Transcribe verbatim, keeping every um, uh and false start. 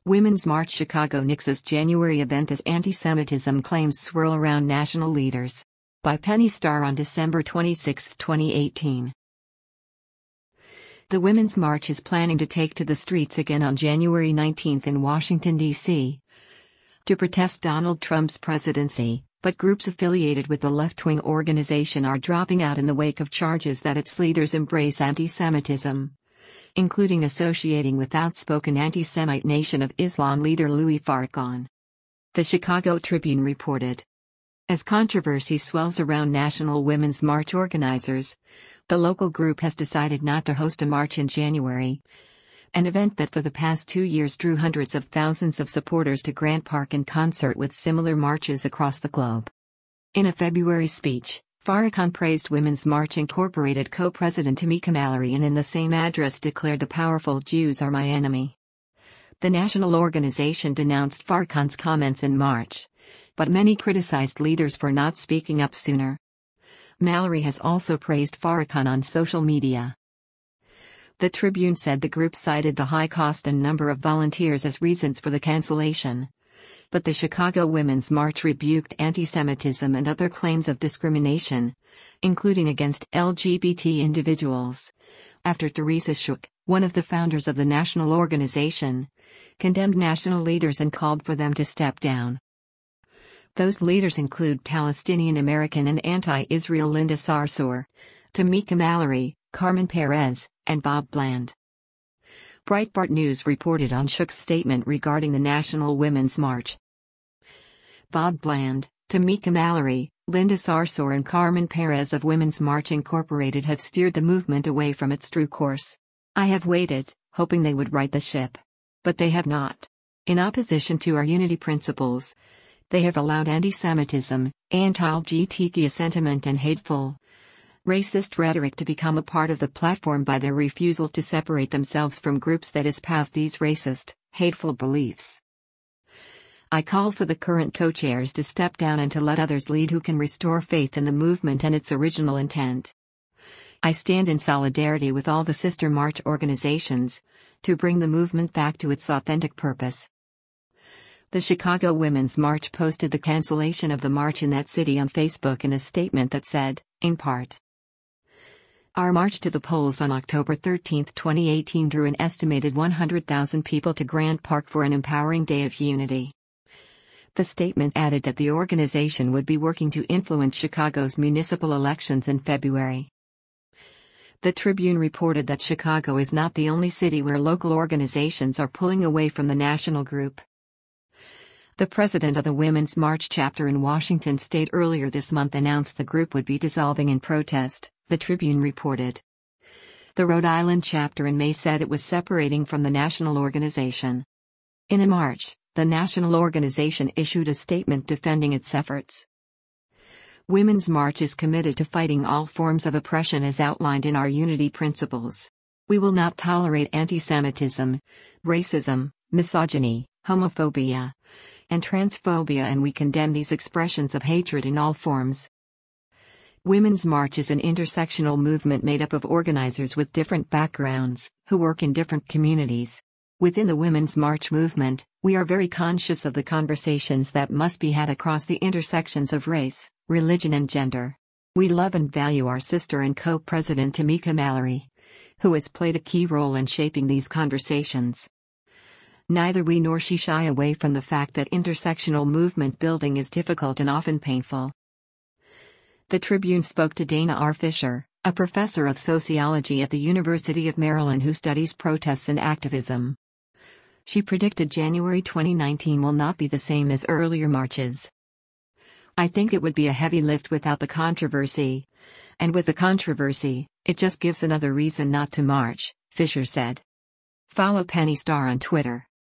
Women's March Chicago Knicks' January event as anti-Semitism claims swirl around national leaders. By Penny Starr on December twenty-sixth, twenty eighteen. The Women's March is planning to take to the streets again on January nineteenth in Washington, D C to protest Donald Trump's presidency, but groups affiliated with the left-wing organization are dropping out in the wake of charges that its leaders embrace anti-Semitism, including associating with outspoken anti-Semite Nation of Islam leader Louis Farrakhan. The Chicago Tribune reported. As controversy swells around National Women's March organizers, the local group has decided not to host a march in January, an event that for the past two years drew hundreds of thousands of supporters to Grant Park in concert with similar marches across the globe. In a February speech, Farrakhan praised Women's March Incorporated co-president Tamika Mallory and in the same address declared the powerful Jews are my enemy. The national organization denounced Farrakhan's comments in March, but many criticized leaders for not speaking up sooner. Mallory has also praised Farrakhan on social media. The Tribune said the group cited the high cost and number of volunteers as reasons for the cancellation. But the Chicago Women's March rebuked anti-Semitism and other claims of discrimination, including against L G B T individuals, after Teresa Shook, one of the founders of the national organization, condemned national leaders and called for them to step down. Those leaders include Palestinian-American and anti-Israel Linda Sarsour, Tamika Mallory, Carmen Perez, and Bob Bland. Breitbart News reported on Shook's statement regarding the National Women's March. Bob Bland, Tamika Mallory, Linda Sarsour and Carmen Perez of Women's March Incorporated have steered the movement away from its true course. I have waited, hoping they would right the ship. But they have not. In opposition to our unity principles, they have allowed anti-Semitism, anti-L G B T sentiment and hateful, racist rhetoric to become a part of the platform by their refusal to separate themselves from groups that espouse these racist, hateful beliefs. I call for the current co-chairs to step down and to let others lead who can restore faith in the movement and its original intent. I stand in solidarity with all the sister march organizations to bring the movement back to its authentic purpose. The Chicago Women's March posted the cancellation of the march in that city on Facebook in a statement that said, in part, "Our march to the polls on October thirteenth, twenty eighteen drew an estimated one hundred thousand people to Grant Park for an empowering day of unity." The statement added that the organization would be working to influence Chicago's municipal elections in February. The Tribune reported that Chicago is not the only city where local organizations are pulling away from the national group. The president of the Women's March chapter in Washington state earlier this month announced the group would be dissolving in protest, the Tribune reported. The Rhode Island chapter in May said it was separating from the national organization. In a March, the national organization issued a statement defending its efforts. Women's March is committed to fighting all forms of oppression as outlined in our unity principles. We will not tolerate anti-Semitism, racism, misogyny, homophobia, and transphobia, and we condemn these expressions of hatred in all forms. Women's March is an intersectional movement made up of organizers with different backgrounds, who work in different communities. Within the Women's March movement, we are very conscious of the conversations that must be had across the intersections of race, religion and gender. We love and value our sister and co-president Tamika Mallory, who has played a key role in shaping these conversations. Neither we nor she shy away from the fact that intersectional movement building is difficult and often painful. The Tribune spoke to Dana R. Fisher, a professor of sociology at the University of Maryland who studies protests and activism. She predicted January twenty nineteen will not be the same as earlier marches. I think it would be a heavy lift without the controversy. And with the controversy, it just gives another reason not to march, Fisher said. Follow Penny Starr on Twitter.